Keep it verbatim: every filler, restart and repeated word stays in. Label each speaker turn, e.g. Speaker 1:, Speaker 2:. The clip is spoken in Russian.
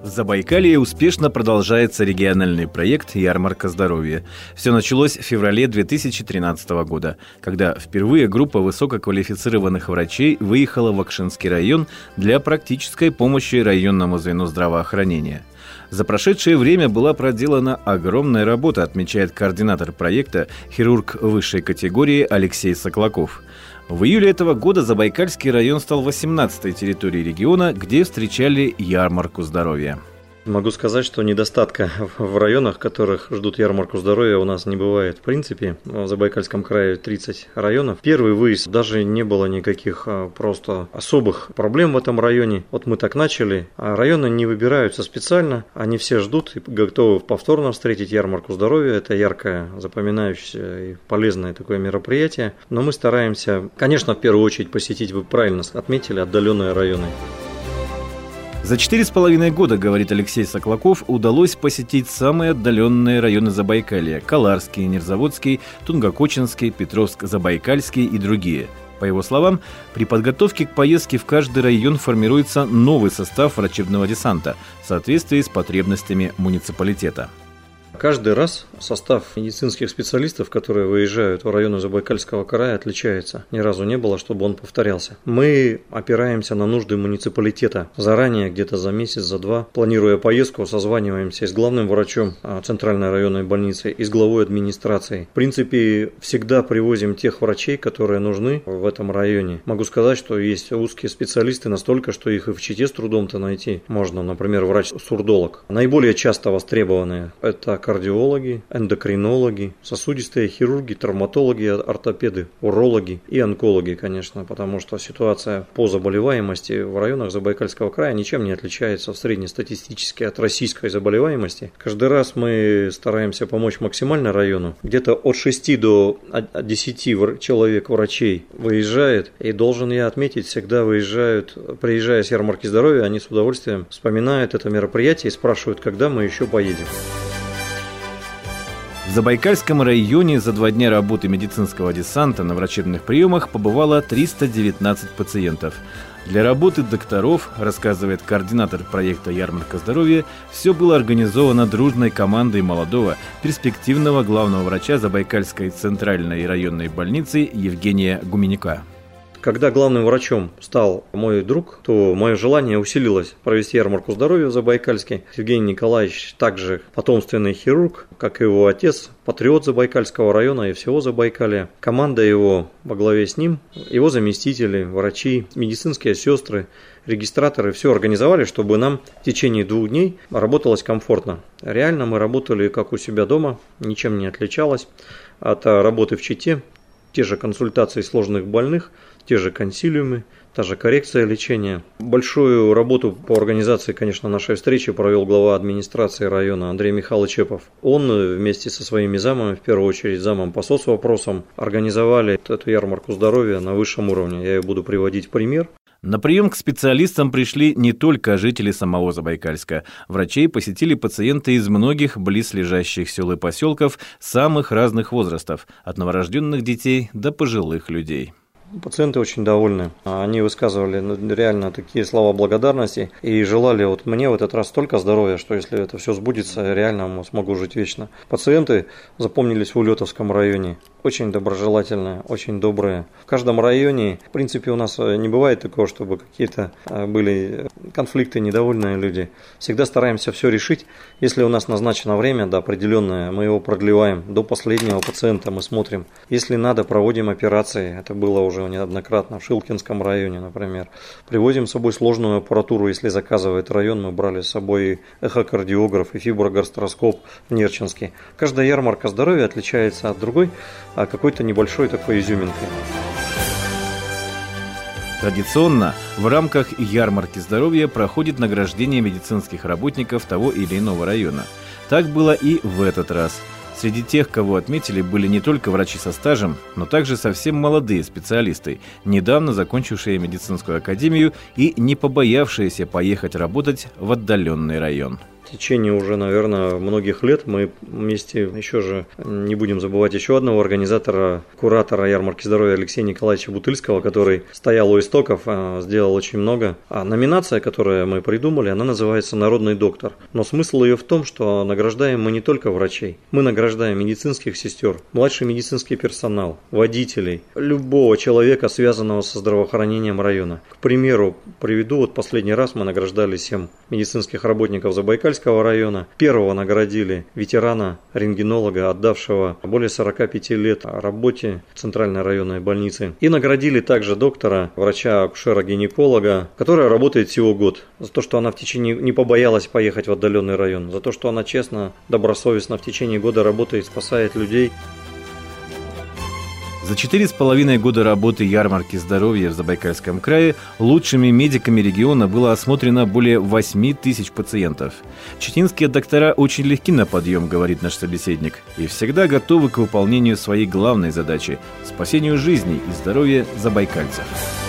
Speaker 1: В Забайкалье успешно продолжается региональный проект «Ярмарка здоровья». Все началось в феврале две тысячи тринадцатого года, когда впервые группа высококвалифицированных врачей выехала в Акшинский район для практической помощи районному звену здравоохранения. За прошедшее время была проделана огромная работа, отмечает координатор проекта, хирург высшей категории Алексей Соклаков. В июле этого года Забайкальский район стал восемнадцатой территорией региона, где встречали ярмарку здоровья.
Speaker 2: Могу сказать, что недостатка в районах, которых ждут ярмарку здоровья, у нас не бывает. В принципе, в Забайкальском крае тридцать районов. Первый выезд даже не было никаких просто особых проблем в этом районе. Вот мы так начали. А районы не выбираются специально. Они все ждут и готовы повторно встретить ярмарку здоровья. Это яркое, запоминающееся и полезное такое мероприятие. Но мы стараемся, конечно, в первую очередь посетить, вы правильно отметили, отдаленные районы.
Speaker 1: За четыре с половиной года, говорит Алексей Соклаков, удалось посетить самые отдаленные районы Забайкалья – Каларский, Нерзаводский, Тунгокочинский, Петровск-Забайкальский и другие. По его словам, при подготовке к поездке в каждый район формируется новый состав врачебного десанта в соответствии с потребностями муниципалитета.
Speaker 2: Каждый раз состав медицинских специалистов, которые выезжают в районы Забайкальского края, отличается. Ни разу не было, чтобы он повторялся. Мы опираемся на нужды муниципалитета. Заранее, где-то за месяц, за два, планируя поездку, созваниваемся с главным врачом Центральной районной больницы и с главой администрации. В принципе, всегда привозим тех врачей, которые нужны в этом районе. Могу сказать, что есть узкие специалисты настолько, что их и в Чите с трудом-то найти можно. Например, врач-сурдолог. Наиболее часто востребованные – это кардиологи, эндокринологи, сосудистые хирурги, травматологи, ортопеды, урологи и онкологи, конечно, потому что ситуация по заболеваемости в районах Забайкальского края ничем не отличается в среднестатистически от российской заболеваемости. Каждый раз мы стараемся помочь максимально району. Где-то от шести до десяти человек врачей выезжает, и должен я отметить, всегда выезжают, приезжая с ярмарки здоровья, они с удовольствием вспоминают это мероприятие и спрашивают, когда мы еще поедем.
Speaker 1: В Забайкальском районе за два дня работы медицинского десанта на врачебных приемах побывало триста девятнадцать пациентов. Для работы докторов, рассказывает координатор проекта «Ярмарка здоровья», все было организовано дружной командой молодого, перспективного главного врача Забайкальской центральной районной больницы Евгения Гуменюка.
Speaker 2: Когда главным врачом стал мой друг, то мое желание усилилось провести ярмарку здоровья в Забайкальске. Евгений Николаевич также потомственный хирург, как и его отец, патриот Забайкальского района и всего Забайкалья. Команда его во главе с ним, его заместители, врачи, медицинские сестры, регистраторы все организовали, чтобы нам в течение двух дней работалось комфортно. Реально мы работали как у себя дома, ничем не отличалось от работы в Чите. Те же консультации сложных больных, те же консилиумы, та же коррекция лечения. Большую работу по организации, конечно, нашей встречи провел глава администрации района Андрей Михайлович Чепов. Он вместе со своими замами, в первую очередь замом по соцвопросам, организовали эту ярмарку здоровья на высшем уровне. Я ее буду приводить в пример.
Speaker 1: На прием к специалистам пришли не только жители самого Забайкальска. Врачей посетили пациенты из многих близлежащих сел и поселков самых разных возрастов, от новорожденных детей до пожилых людей.
Speaker 2: Пациенты очень довольны. Они высказывали реально такие слова благодарности и желали вот мне в этот раз столько здоровья, что если это все сбудется, реально смогу жить вечно. Пациенты запомнились в Улетовском районе. Очень доброжелательные, очень добрые. В каждом районе, в принципе, у нас не бывает такого, чтобы какие-то были конфликты, недовольные люди. Всегда стараемся все решить. Если у нас назначено время, да, определенное, мы его продлеваем. До последнего пациента мы смотрим. Если надо, проводим операции. Это было уже неоднократно в Шилкинском районе, например. Привозим с собой сложную аппаратуру. Если заказывает район, мы брали с собой эхокардиограф и фиброгастроскоп в Нерчинске. Каждая ярмарка здоровья отличается от другой какой-то небольшой такой изюминкой.
Speaker 1: Традиционно в рамках ярмарки здоровья проходит награждение медицинских работников того или иного района. Так было и в этот раз. Среди тех, кого отметили, были не только врачи со стажем, но также совсем молодые специалисты, недавно закончившие медицинскую академию и не побоявшиеся поехать работать в отдаленный район.
Speaker 2: В течение уже, наверное, многих лет мы вместе еще же не будем забывать еще одного организатора, куратора ярмарки здоровья Алексея Николаевича Бутыльского, который стоял у истоков, сделал очень много. А номинация, которую мы придумали, она называется «Народный доктор». Но смысл ее в том, что награждаем мы не только врачей. Мы награждаем медицинских сестер, младший медицинский персонал, водителей, любого человека, связанного со здравоохранением района. К примеру, приведу, вот последний раз мы награждали семь медицинских работников Забайкальского района. Первого наградили ветерана, рентгенолога, отдавшего более сорока пяти лет работе Центральной районной больницы. И наградили также доктора, врача-акушера-гинеколога, которая работает всего год. За то, что она в течение не побоялась поехать в отдаленный район. За то, что она честно, добросовестно в течение года работает, спасает людей.
Speaker 1: За четыре с половиной года работы ярмарки здоровья в Забайкальском крае лучшими медиками региона было осмотрено более восьми тысяч пациентов. Читинские доктора очень легки на подъем, говорит наш собеседник, и всегда готовы к выполнению своей главной задачи – спасению жизней и здоровья забайкальцев.